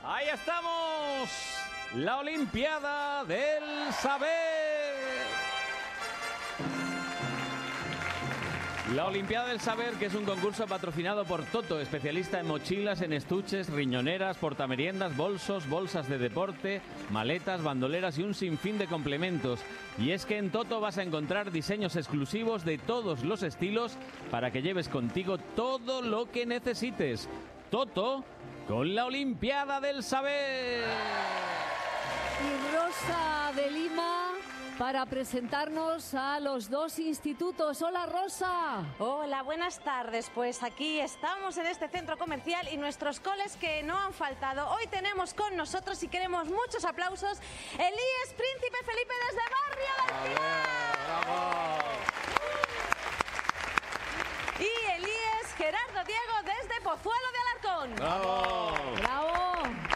Ahí estamos, la Olimpiada del Saber. La Olimpiada del Saber, que es un concurso patrocinado por Toto, especialista en mochilas, en estuches, riñoneras, portameriendas, bolsos, bolsas de deporte, maletas, bandoleras y un sinfín de complementos. Y es que en Toto vas a encontrar diseños exclusivos de todos los estilos para que lleves contigo todo lo que necesites. Toto con la Olimpiada del Saber. Y Rosa de Lima para presentarnos a los dos institutos. Hola, Rosa. Hola, buenas tardes. Pues aquí estamos en este centro comercial y nuestros coles que no han faltado. Hoy tenemos con nosotros y queremos muchos aplausos el IES Príncipe Felipe desde Barrio del Pilar. ¡Bravo! Y el IES Gerardo Diego desde Pozuelo de Alarcón. ¡Bravo! Bravo.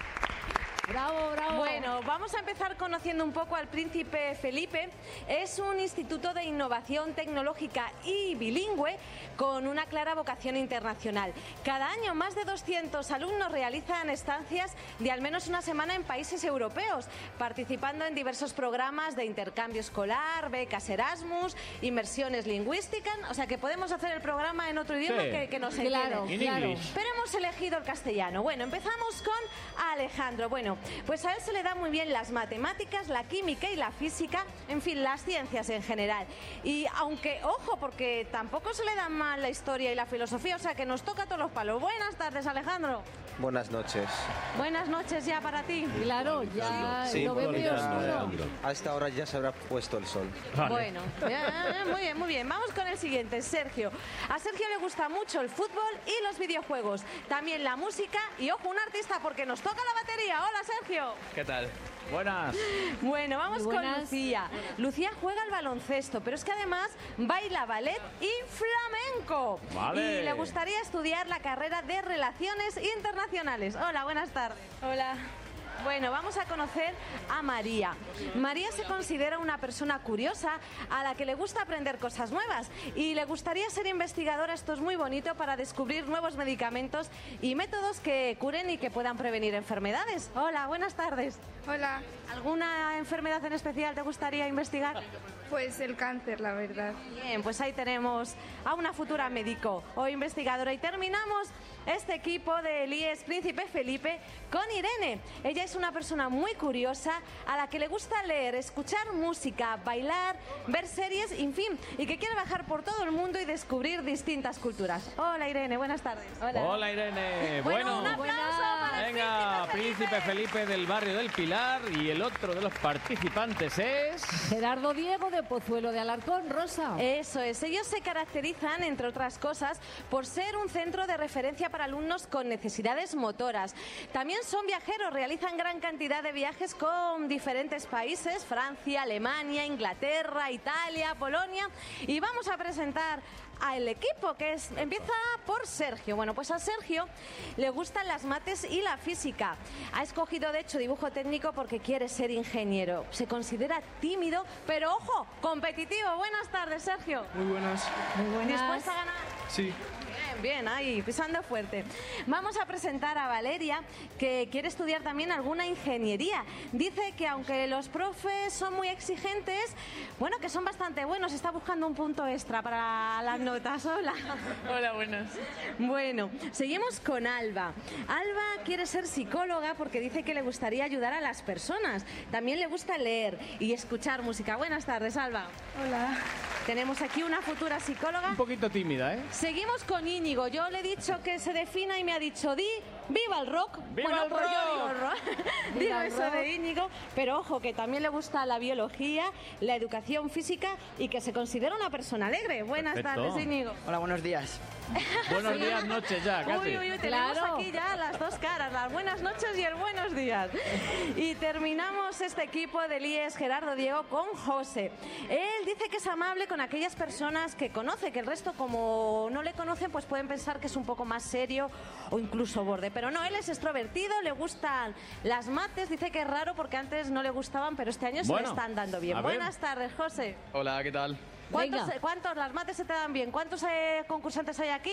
Bravo, bravo. Bueno, vamos a empezar conociendo un poco al Príncipe Felipe. Es un instituto de innovación tecnológica y bilingüe con una clara vocación internacional. Cada año más de 200 alumnos realizan estancias de al menos una semana en países europeos, participando en diversos programas de intercambio escolar, becas Erasmus, inmersiones lingüísticas. O sea que podemos hacer el programa en otro idioma que nos entiende. Claro, claro. Pero hemos elegido el castellano. Bueno, empezamos con Alejandro. Bueno, pues a él se le da muy bien las matemáticas, la química y la física, en fin, las ciencias en general. Y aunque, ojo, porque tampoco se le dan mal la historia y la filosofía, o sea que nos toca a todos los palos. Buenas tardes, Alejandro. Buenas noches. Buenas noches ya para ti. Claro, ya Sí, lo veo muy oscuro. A esta hora ya se habrá puesto el sol. Vale. Bueno, muy bien, muy bien. Vamos con el siguiente, Sergio. A Sergio le gusta mucho el fútbol y los videojuegos. También la música y, ojo, un artista porque nos toca la batería. Hola, Sergio. ¿Qué tal? Buenas. Bueno, vamos Muy con buenas. Lucía. Lucía juega al baloncesto, pero es que además baila ballet y flamenco. Vale. Y le gustaría estudiar la carrera de Relaciones Internacionales. Hola, buenas tardes. Hola. Bueno, vamos a conocer a María. María se considera una persona curiosa a la que le gusta aprender cosas nuevas y le gustaría ser investigadora, esto es muy bonito, para descubrir nuevos medicamentos y métodos que curen y que puedan prevenir enfermedades. Hola, buenas tardes. Hola. ¿Alguna enfermedad en especial te gustaría investigar? Pues el cáncer, la verdad. Bien, pues ahí tenemos a una futura médico o investigadora. Y terminamos este equipo del IES Príncipe Felipe con Irene. Ella es una persona muy curiosa a la que le gusta leer, escuchar música, bailar, ver series, en fin, y que quiere viajar por todo el mundo y descubrir distintas culturas. Hola, Irene, buenas tardes. Hola, Irene. Bueno, un aplauso para el venga, Príncipe Felipe del barrio del Pilar, y el otro de los participantes es... Gerardo Diego de Pozuelo de Alarcón. Rosa. Eso es, ellos se caracterizan, entre otras cosas, por ser un centro de referencia para alumnos con necesidades motoras. También son viajeros, realizan gran cantidad de viajes con diferentes países, Francia, Alemania, Inglaterra, Italia, Polonia. Y vamos a presentar al equipo, empieza por Sergio. Bueno, pues a Sergio le gustan las mates y la física. Ha escogido, de hecho, dibujo técnico porque quiere ser ingeniero. Se considera tímido, pero, ojo, competitivo. Buenas tardes, Sergio. Muy buenas. Muy buenas. ¿Dispuesto a ganar? Sí. Bien, ahí, pisando fuerte. Vamos a presentar a Valeria, que quiere estudiar también alguna ingeniería. Dice que aunque los profes son muy exigentes, bueno, que son bastante buenos, está buscando un punto extra para las notas. Hola. Hola, buenas. Bueno, seguimos con Alba. Alba quiere ser psicóloga porque dice que le gustaría ayudar a las personas. También le gusta leer y escuchar música. Buenas tardes, Alba. Hola. Tenemos aquí una futura psicóloga. Un poquito tímida, ¿eh? Seguimos con Íñigo. Yo le he dicho que se defina y me ha dicho, ¡viva el rock! ¡Viva el pues yo rock! digo rock. ¡Viva Digo el eso rock! de Íñigo, pero ojo, que también le gusta la biología, la educación física y que se considera una persona alegre. Buenas Perfecto. tardes, Íñigo. Hola, buenos días. Buenos días, noches ya, casi. Uy, tenemos Claro. aquí ya las dos caras, las buenas noches y el buenos días. Y terminamos este equipo del IES Gerardo Diego con José. Él dice que es amable con aquellas personas que conoce, que el resto, como no le conocen, pues pueden pensar que es un poco más serio o incluso borde. Pero no, él es extrovertido, le gustan las mates, dice que es raro porque antes no le gustaban, pero este año se Bueno, le están dando bien. a ver. Buenas tardes, José. Hola, ¿qué tal? ¿Cuántos, Venga. ¿Cuántos las mates se te dan bien? ¿Cuántos concursantes hay aquí?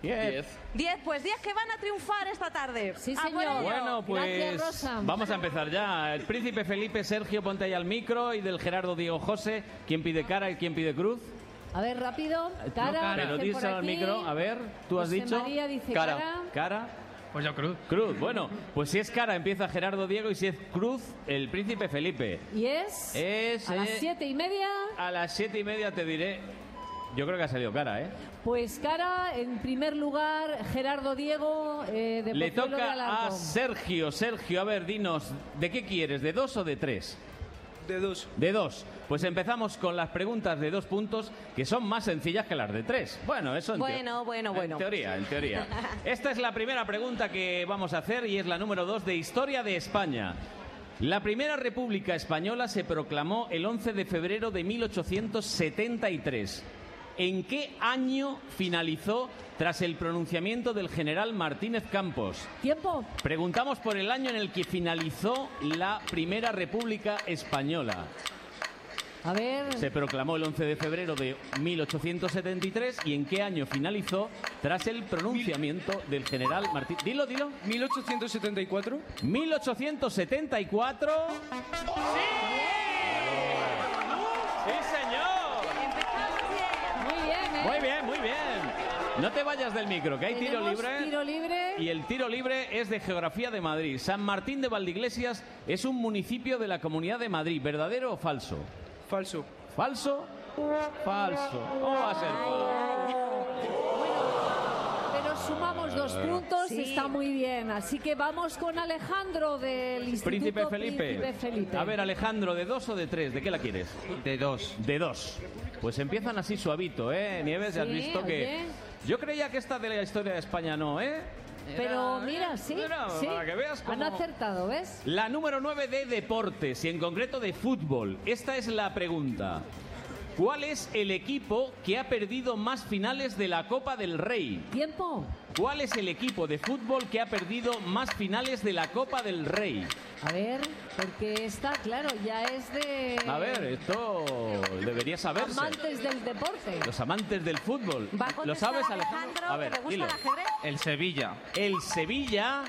10. 10, pues 10 que van a triunfar esta tarde. Sí, A por señor. ello. Bueno, pues Gracias, Rosa. vamos a empezar ya. El príncipe Felipe, Sergio, ponte ahí al micro. Y del Gerardo, Diego, José. ¿Quién pide cara y quién pide cruz? A ver, rápido. Cara, Pero dicen por díselo al aquí. micro. A ver, tú has José dicho. María dice Cara. cara. Cara. Pues yo cruz. Cruz. Bueno, pues si es cara empieza Gerardo, Diego. Y si es cruz, el príncipe Felipe. Y es a las 7:30. A las 7:30 te diré. Yo creo que ha salido cara, ¿eh? Pues cara, en primer lugar, Gerardo Diego, de Le Pozuelo de toca a Alarcón. Sergio. Sergio, a ver, dinos, ¿de qué quieres? ¿De 2 o de 3? De 2. De 2. Pues empezamos con las preguntas de 2 puntos, que son más sencillas que las de 3. Bueno, eso en Bueno. En teoría, en teoría. Esta es la primera pregunta que vamos a hacer y es la número 2 de Historia de España. La primera República Española se proclamó el 11 de febrero de 1873. ¿En qué año finalizó tras el pronunciamiento del general Martínez Campos? ¿Tiempo? Preguntamos por el año en el que finalizó la Primera República Española. A ver, Se proclamó el 11 de febrero de 1873 y en qué año finalizó tras el pronunciamiento del general Martín. Dilo. 1874. 1874. ¡Sí, señor! muy bien, ¿eh? Muy bien, muy bien. No te vayas del micro, que hay tiro Tenemos libre. Tiro libre. Y el tiro libre es de Geografía de Madrid. San Martín de Valdeiglesias es un municipio de la Comunidad de Madrid. ¿Verdadero o falso? Falso. ¿Falso? Falso. ¿Cómo va a ser falso? Pero sumamos 2 puntos, Sí. está muy bien. Así que vamos con Alejandro del Instituto Príncipe Felipe. Príncipe Felipe. A ver, Alejandro, ¿de 2 o de 3? ¿De qué la quieres? De 2. De 2. Pues empiezan así suavito, ¿eh? Nieves, ya has Sí, visto que... oye. Yo creía que esta de la historia de España no, ¿eh? Pero mira, sí, Mira, sí. para que veas cómo- Han acertado, ¿ves? La número 9 de deportes y en concreto de fútbol. Esta es la pregunta. ¿Cuál es el equipo que ha perdido más finales de la Copa del Rey? Tiempo. ¿Cuál es el equipo de fútbol que ha perdido más finales de la Copa del Rey? A ver, porque esta, claro, ya es de A ver, esto debería saberse. amantes del deporte. Los amantes del fútbol. Va a ¿Lo contestar sabes, Alejandro? A ver, ¿te gusta dilo. el ajedrez? El Sevilla. El Sevilla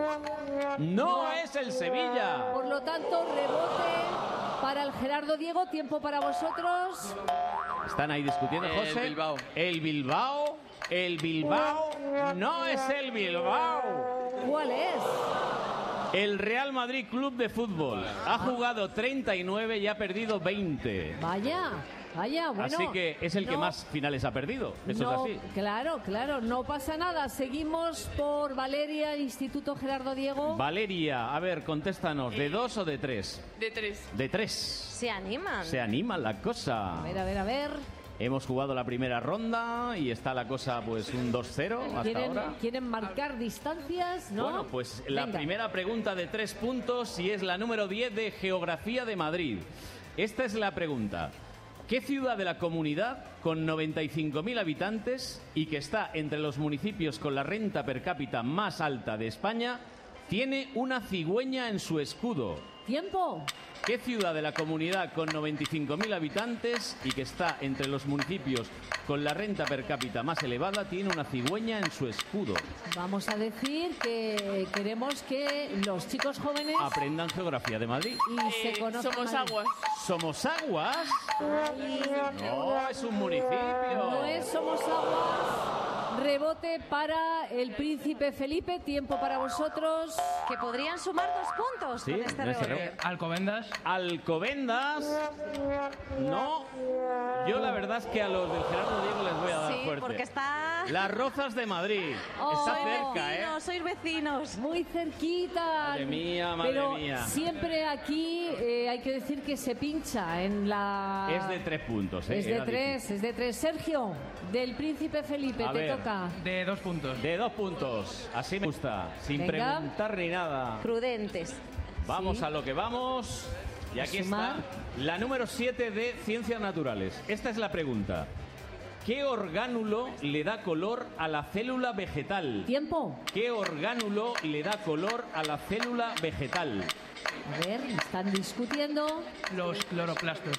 no es el Sevilla. Por lo tanto, rebote para el Gerardo Diego. Tiempo para vosotros. Están ahí discutiendo, El José. Bilbao. El Bilbao. El Bilbao no es el Bilbao. ¿Cuál es? El Real Madrid Club de Fútbol ha jugado 39 y ha perdido 20. Vaya, bueno. Así que es el que no- más finales ha perdido. Eso no, es así. Claro, no pasa nada. Seguimos por Valeria, Instituto Gerardo Diego. Valeria, a ver, contéstanos, ¿de 2 o de 3? De 3. De 3. Se animan. Se anima la cosa. A ver. Hemos jugado la primera ronda y está la cosa pues un 2-0 hasta ahora. ¿Quieren marcar distancias? ¿No? Bueno, pues la Venga. primera pregunta de 3 puntos y es la número 10 de Geografía de Madrid. Esta es la pregunta. ¿Qué ciudad de la comunidad con 95.000 habitantes y que está entre los municipios con la renta per cápita más alta de España tiene una cigüeña en su escudo? Tiempo. ¿Qué ciudad de la comunidad con 95.000 habitantes y que está entre los municipios con la renta per cápita más elevada tiene una cigüeña en su escudo? Vamos a decir que queremos que los chicos jóvenes Aprendan geografía de Madrid. y se conozcan. Somos Madrid. aguas. ¿Somos aguas? No, es un municipio. No es Somos Aguas. Rebote para el Príncipe Felipe. Tiempo para vosotros. Que podrían sumar 2 puntos Sí, con este en ese rebote. Alcobendas. Alcobendas. No. Yo la verdad es que a los del Gerardo Diego les voy a dar Sí, fuerte. porque está... Las Rozas de Madrid. Está Sois cerca, ¿eh? vecinos, sois vecinos. Muy cerquita. Madre mía, madre Pero mía. siempre aquí hay que decir que se pincha en la... Es de 3 puntos, ¿eh? Es de Era difícil. 3. Sergio, del Príncipe Felipe, A te ver. toca. De 2 puntos. De 2 puntos. Así me gusta. Sin Venga. preguntar ni nada. Prudentes. Vamos Sí. a lo que vamos. Y aquí está Sumar. la número 7 de Ciencias Naturales. Esta es la pregunta. ¿Qué orgánulo le da color a la célula vegetal? Tiempo. ¿Qué orgánulo le da color a la célula vegetal? A ver, están discutiendo. Los cloroplastos.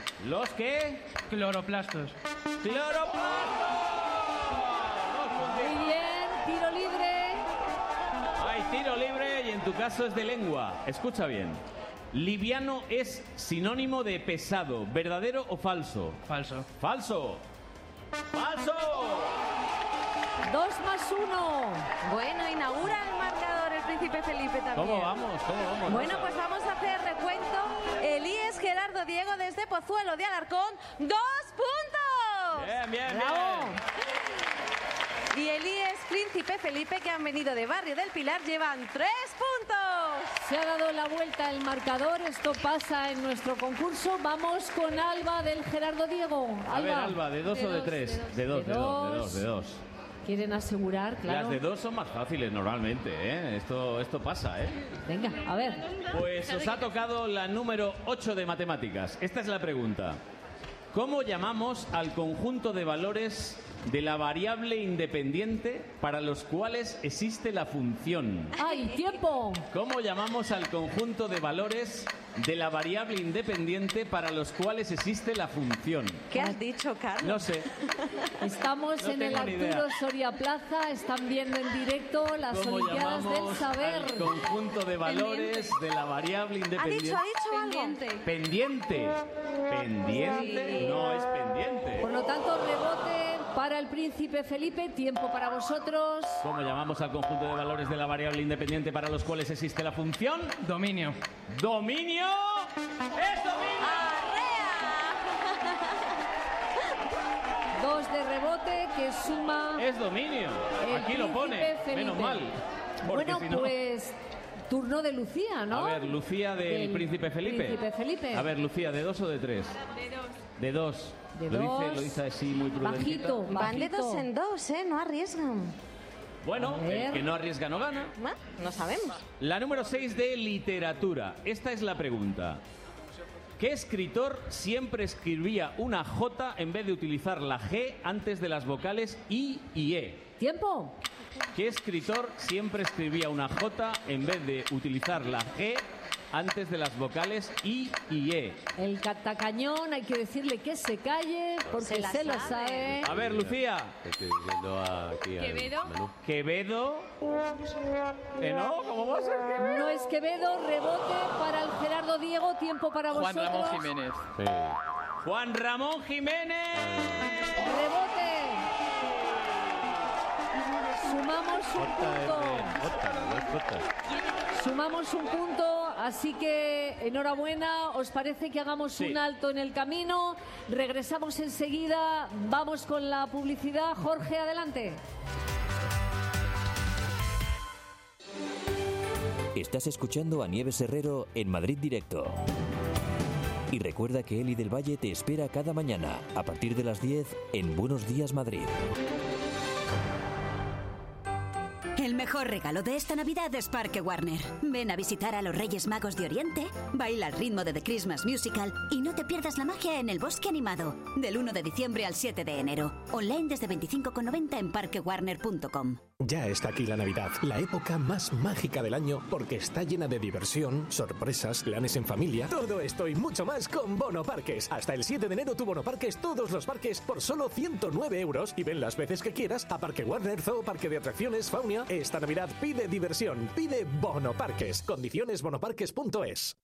¿Los qué? Cloroplastos. ¡Cloroplastos! Muy bien, tiro libre. Hay tiro libre y en tu caso es de lengua. Escucha bien. Liviano es sinónimo de pesado, ¿verdadero o falso? Falso. ¡Falso! ¡Falso! 2 más 1. Bueno, inaugura el marcador el Príncipe Felipe también. ¿Cómo vamos? ¿Cómo vamos? Bueno, pues vamos a hacer recuento. Elías Gerardo Diego desde Pozuelo de Alarcón, 2 puntos. Bien, bien, Bravo. bien. Y Elías Príncipe Felipe, que han venido de Barrio del Pilar, llevan 3 puntos. Se ha dado la vuelta el marcador. Esto pasa en nuestro concurso. Vamos con Alba del Gerardo Diego. A ver, Alba, ¿de 2 o de 3? De 2. Quieren asegurar, claro. Las de 2 son más fáciles normalmente, ¿eh? Esto pasa, ¿eh? Venga, a ver. Pues os ha tocado la número 8 de matemáticas. Esta es la pregunta. ¿Cómo llamamos al conjunto de valores de la variable independiente para los cuales existe la función? ¡Ay, tiempo! ¿Cómo llamamos al conjunto de valores de la variable independiente para los cuales existe la función? ¿Qué has dicho, Carlos? No sé. Estamos No en el tengo ni idea. Arturo Soria Plaza. Están viendo en directo las ¿Cómo Olimpiadas del llamamos Saber. al conjunto de valores de la variable ¿Ha independiente? dicho algo? Pendiente. ¿Pendiente? No es pendiente. Por lo tanto, rebote para el Príncipe Felipe. Tiempo para vosotros. ¿Cómo llamamos al conjunto de valores de la variable independiente para los cuales existe la función? Dominio. ¡Dominio! ¡Es dominio! ¡Arrea! 2 de rebote que suma. Es dominio. El Aquí lo pone. Príncipe Felipe. Menos mal. Porque Bueno, si no... pues turno de Lucía, ¿no? A ver, Lucía del Príncipe Felipe. Príncipe Felipe. A ver, Lucía, ¿de 2 o de 3? De 2. De Lo dos. dice así muy prudentito. Bajito, Van de bajito. 2 en 2, ¿eh? No arriesgan. Bueno, A ver. el que no arriesga no gana. Bueno, no sabemos. La número 6 de literatura. Esta es la pregunta. ¿Qué escritor siempre escribía una J en vez de utilizar la G antes de las vocales I y E? Tiempo. ¿Qué escritor siempre escribía una J en vez de utilizar la G antes de las vocales I y E? El catacañón, hay que decirle que se calle porque se lo sabe. A ver, Lucía. Estoy diciendo aquí al ¿Quevedo? menú. Quevedo. ¿No? ¿Cómo va a ser Quevedo? No es Quevedo, rebote para el Gerardo Diego, tiempo para Juan vosotros. Ramón Jiménez. Sí. Juan Ramón Jiménez. Rebote. Sumamos un punto. No es J. Sumamos un punto, así que enhorabuena. ¿Os parece que hagamos Sí. un alto en el camino? Regresamos enseguida. Vamos con la publicidad. Jorge, adelante. Estás escuchando a Nieves Herrero en Madrid Directo. Y recuerda que Eli del Valle te espera cada mañana, a partir de las 10, en Buenos Días Madrid. El mejor regalo de esta Navidad es Parque Warner. Ven a visitar a los Reyes Magos de Oriente, baila al ritmo de The Christmas Musical y no te pierdas la magia en el Bosque Animado, del 1 de diciembre al 7 de enero. Online desde 25,90 en parquewarner.com. Ya está aquí la Navidad, la época más mágica del año, porque está llena de diversión, sorpresas, planes en familia. Todo esto y mucho más con Bono Parques. Hasta el 7 de enero tu Bono Parques, todos los parques por solo 109 euros y ven las veces que quieras a Parque Warner, Zoo, Parque de Atracciones, Faunia. Esta Navidad pide diversión, pide Bono Parques. Condiciones bonoparques.es.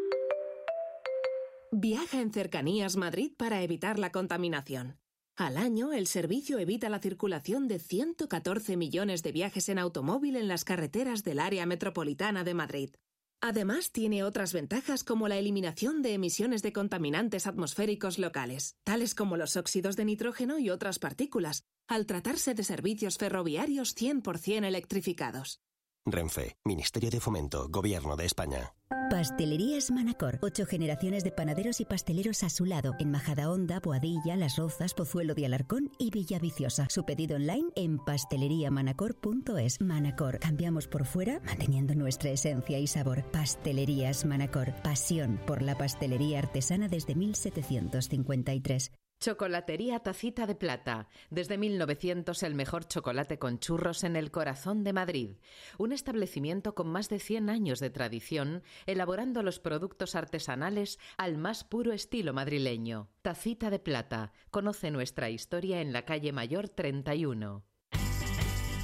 Viaja en Cercanías Madrid para evitar la contaminación. Al año, el servicio evita la circulación de 114 millones de viajes en automóvil en las carreteras del área metropolitana de Madrid. Además, tiene otras ventajas como la eliminación de emisiones de contaminantes atmosféricos locales, tales como los óxidos de nitrógeno y otras partículas, al tratarse de servicios ferroviarios 100% electrificados. Renfe, Ministerio de Fomento, Gobierno de España. Pastelerías Manacor. 8 generaciones de panaderos y pasteleros a su lado. En Majadahonda, Boadilla, Las Rozas, Pozuelo de Alarcón y Villaviciosa. Su pedido online en pasteleriamanacor.es. Manacor. Cambiamos por fuera, manteniendo nuestra esencia y sabor. Pastelerías Manacor. Pasión por la pastelería artesana desde 1753. Chocolatería Tacita de Plata. Desde 1900 el mejor chocolate con churros en el corazón de Madrid. Un establecimiento con más de 100 años de tradición, elaborando los productos artesanales al más puro estilo madrileño. Tacita de Plata. Conoce nuestra historia en la calle Mayor 31.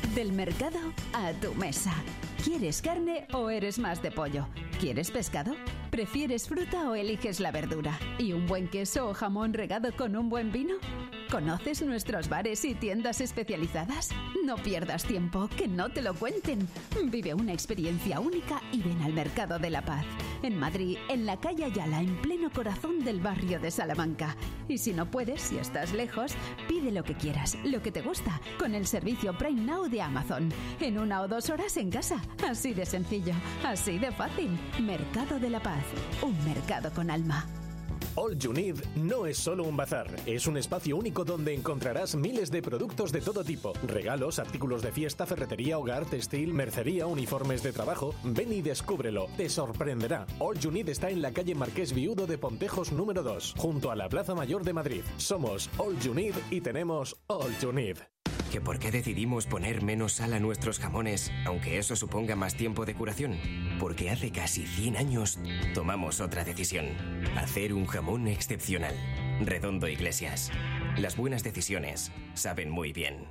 Del mercado a tu mesa. ¿Quieres carne o eres más de pollo? ¿Quieres pescado? ¿Prefieres fruta o eliges la verdura? ¿Y un buen queso o jamón regado con un buen vino? ¿Conoces nuestros bares y tiendas especializadas? No pierdas tiempo, que no te lo cuenten. Vive una experiencia única y ven al Mercado de la Paz. En Madrid, en la calle Ayala, en pleno corazón del barrio de Salamanca. Y si no puedes, si estás lejos, pide lo que quieras, lo que te gusta, con el servicio Prime Now de Amazon. En 1 o 2 horas en casa. Así de sencillo, así de fácil. Mercado de la Paz, un mercado con alma. All You Need no es solo un bazar, es un espacio único donde encontrarás miles de productos de todo tipo. Regalos, artículos de fiesta, ferretería, hogar, textil, mercería, uniformes de trabajo. Ven y descúbrelo, te sorprenderá. All You Need está en la calle Marqués Viudo de Pontejos número 2, junto a la Plaza Mayor de Madrid. Somos All You Need y tenemos All You Need. ¿Que por qué decidimos poner menos sal a nuestros jamones, aunque eso suponga más tiempo de curación? Porque hace casi 100 años tomamos otra decisión. Hacer un jamón excepcional. Redondo Iglesias. Las buenas decisiones saben muy bien.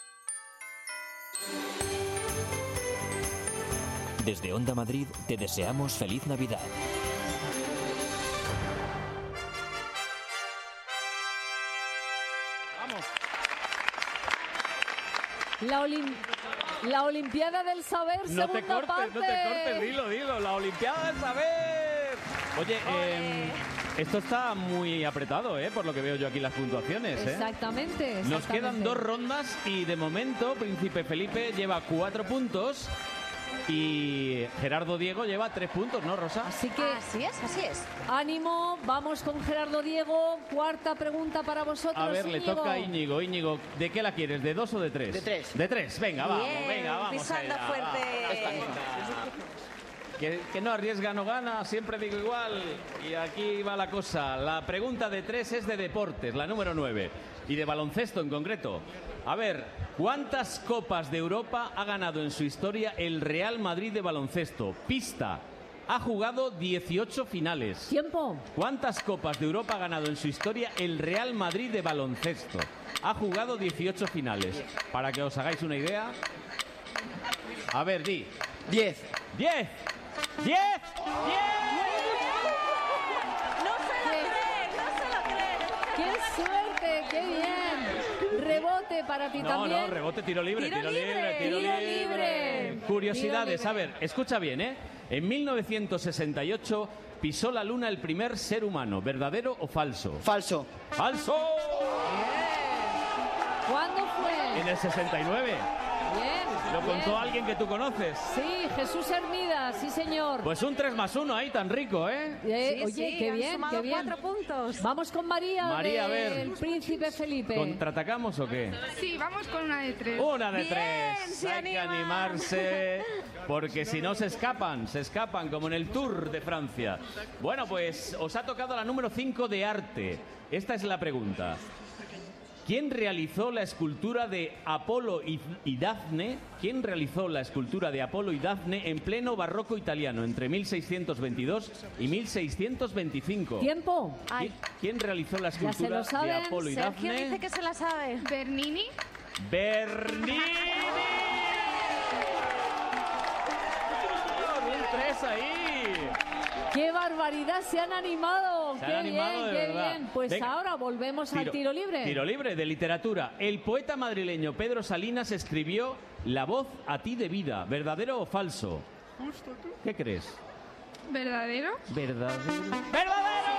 Desde Onda Madrid te deseamos feliz Navidad. La Olimpiada del Saber, No te segunda cortes, parte. no te cortes, dilo, la Olimpiada del Saber. Oye, esto está muy apretado, por lo que veo yo aquí las puntuaciones. Exactamente. Nos quedan 2 rondas y de momento Príncipe Felipe lleva 4 puntos y Gerardo Diego lleva 3 puntos, ¿no, Rosa? Así que Así es. ánimo, vamos con Gerardo Diego. Cuarta pregunta para vosotros. A ver, le Íñigo. toca a Íñigo. Íñigo, ¿de qué la quieres? ¿De 2 o de 3? De 3. De 3, venga, Bien, vamos. pisando allá, fuerte. Que no arriesga, no gana, siempre digo igual. Y aquí va la cosa. La pregunta de 3 es de deportes, la número 9. Y de baloncesto en concreto. A ver, ¿cuántas Copas de Europa ha ganado en su historia el Real Madrid de baloncesto? Pista. Ha jugado 18 finales. Tiempo. ¿Cuántas Copas de Europa ha ganado en su historia el Real Madrid de baloncesto? Ha jugado 18 finales. Para que os hagáis una idea. A ver, di. 10. 10. 10. 10. No se lo cree. ¡Qué suerte! ¡Qué bien! Rebote para ti también. No, rebote, tiro libre. Tiro libre. Curiosidades, Tiro a libre. ver, escucha bien, En 1968 pisó la luna el primer ser humano, ¿verdadero o falso? Falso. ¡Falso! ¿Cuándo fue? En el 69. Bien. Lo contó bien. alguien que tú conoces. Sí, Jesús Hermida, sí señor. Pues un 3+1 ahí, tan rico, ¿eh? Oye, qué han bien, sumado qué bien. 4 puntos. Vamos con María, María, a ver. del Príncipe Felipe. ¿Contraatacamos o qué? Sí, vamos con una de 3. Una de Bien, 3. se Hay que animan. animarse, porque si no se escapan, como en el Tour de Francia. Bueno, pues os ha tocado la número 5 de arte. Esta es la pregunta. ¿Quién realizó la escultura de Apolo y Dafne? ¿Quién realizó la escultura de Apolo y Dafne en pleno barroco italiano entre 1622 y 1625? Tiempo. ¿Quién realizó la escultura de saben. Apolo y Sergio Dafne? dice que se la sabe. Bernini. Bernini. Un 3 ahí. ¡Qué barbaridad! Se han animado. Se han ¡Qué animado bien, de qué verdad. bien! Pues Venga. ahora volvemos al tiro libre. Tiro libre de literatura. El poeta madrileño Pedro Salinas escribió La voz a ti de vida. ¿Verdadero o falso? Justo tú. ¿Qué crees? ¿Verdadero? ¿Verdadero? ¡Verdadero!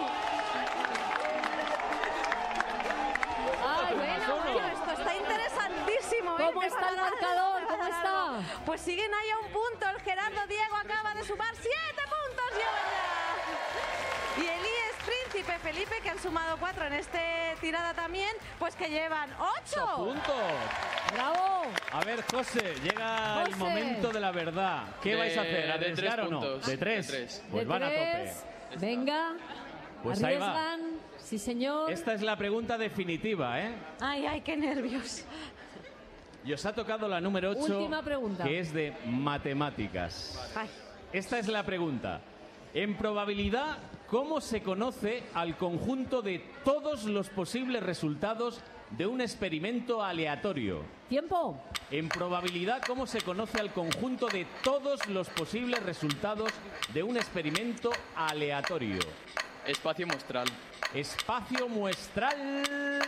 Ay, Bueno, esto está interesantísimo. ¿Cómo está el marcador? ¿Cómo está? Pues siguen ahí a un punto. El Gerardo Diego acaba de sumar 7 puntos. Lleva ya. Y Elías, Príncipe Felipe, que han sumado 4 en este tirada también, pues que llevan 8 puntos. ¡Bravo! A ver, José, llega el José. momento de la verdad. ¿Qué vais a hacer? ¿Arriesgar o no? puntos. ¿De 3? De 3. Pues De van a 3. tope. Venga. Pues ahí va. Arriesgan. Sí, señor. Esta es la pregunta definitiva, ¿eh? Ay, qué nervios. Y os ha tocado la número 8, Última pregunta. que es de matemáticas. Ay. Esta es la pregunta. En probabilidad, ¿cómo se conoce al conjunto de todos los posibles resultados de un experimento aleatorio? Tiempo. En probabilidad, ¿cómo se conoce al conjunto de todos los posibles resultados de un experimento aleatorio? Espacio muestral. Espacio muestral.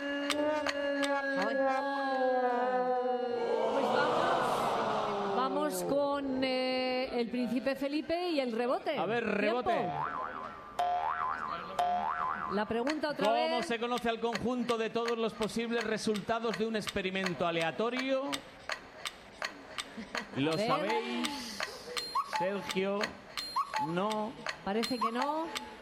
Pues vamos con el príncipe Felipe y el rebote. A ver, rebote. Tiempo. La pregunta otra vez. ¿Cómo se conoce al conjunto de todos los posibles resultados de un experimento aleatorio? ¿Lo sabéis? Sergio, no. Parece que no.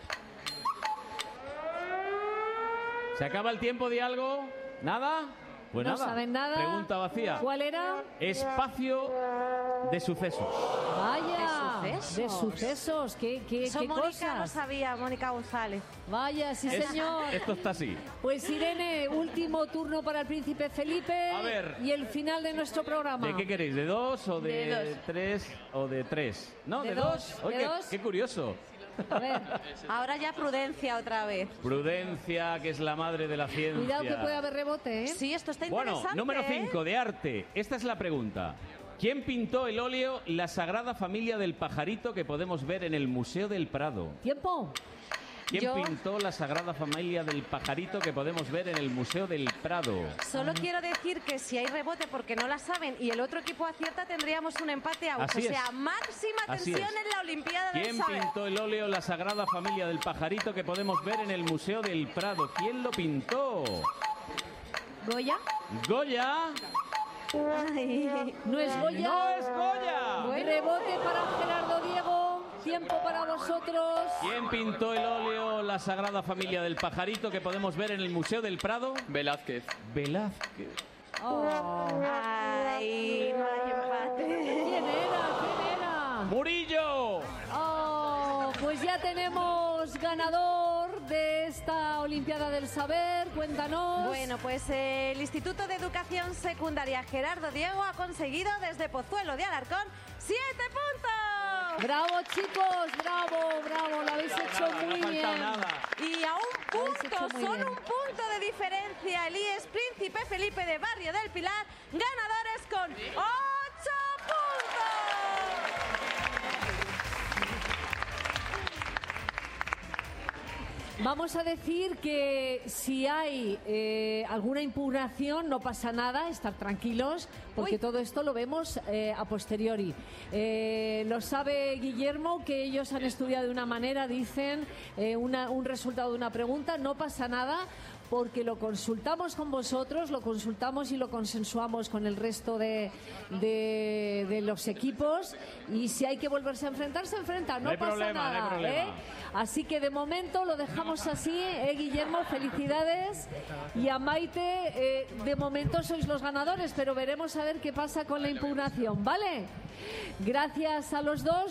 ¿Se acaba el tiempo de algo? ¿Nada? Pues no nada. saben nada. Pregunta vacía. ¿Cuál era? Espacio de sucesos. Vaya, de sucesos. ¿Qué Mónica cosas? no sabía, Mónica González. Vaya, sí, señor. Esto está así. Pues Irene, último turno para el príncipe Felipe. A ver. Y el final de nuestro programa. ¿De qué queréis? ¿De 2 o de De 2. 3 o de 3? No, De de dos, 2. Oye, de dos. qué curioso. A ver, Ahora ya Prudencia otra vez. Prudencia, que es la madre de la ciencia. cuidado que puede haber rebote, ¿eh? Sí, esto está Bueno, interesante. número 5, de arte. Esta es la pregunta. ¿Quién pintó el óleo La Sagrada Familia del Pajarito que podemos ver en el Museo del Prado? Tiempo. ¿Quién Yo- pintó La Sagrada Familia del Pajarito que podemos ver en el Museo del Prado? Solo quiero decir que si hay rebote porque no la saben y el otro equipo acierta, tendríamos un empate out. Así O sea, es. máxima Así tensión es. en la Olimpiada del ¿Quién Saber. pintó el óleo La Sagrada Familia del Pajarito que podemos ver en el Museo del Prado? ¿Quién lo pintó? ¿Goya? ¿Goya? Ay. ¿No es Goya? ¡No es Goya! Rebote para Gerardo Diego. Tiempo para vosotros. ¿Quién pintó el óleo La Sagrada Familia del Pajarito que podemos ver en el Museo del Prado? Velázquez. Velázquez. Oh. Ay, no hay empate. ¿Quién era? ¡Murillo! Oh, pues ya tenemos ganador de esta Olimpiada del Saber. Cuéntanos. Bueno, pues el Instituto de Educación Secundaria Gerardo Diego ha conseguido desde Pozuelo de Alarcón 7 puntos. Bravo, chicos, bravo, lo habéis hecho muy bien. Y a un Lo habéis punto, hecho muy solo bien. un punto de diferencia, el IES Príncipe Felipe de Barrio del Pilar, ganadores con 8 puntos. Vamos a decir que si hay alguna impugnación no pasa nada, estar tranquilos, porque todo esto lo vemos a posteriori. Lo sabe Guillermo, que ellos han estudiado de una manera, dicen un resultado de una pregunta, no pasa nada, porque lo consultamos con vosotros, lo consultamos y lo consensuamos con el resto de los equipos, y si hay que volverse a enfrentar, se enfrenta, no hay pasa problema, nada. no hay problema. Así que de momento lo dejamos así, Guillermo, felicidades. Y a Maite, de momento sois los ganadores, pero veremos a ver qué pasa con la impugnación, ¿vale? Gracias a los dos.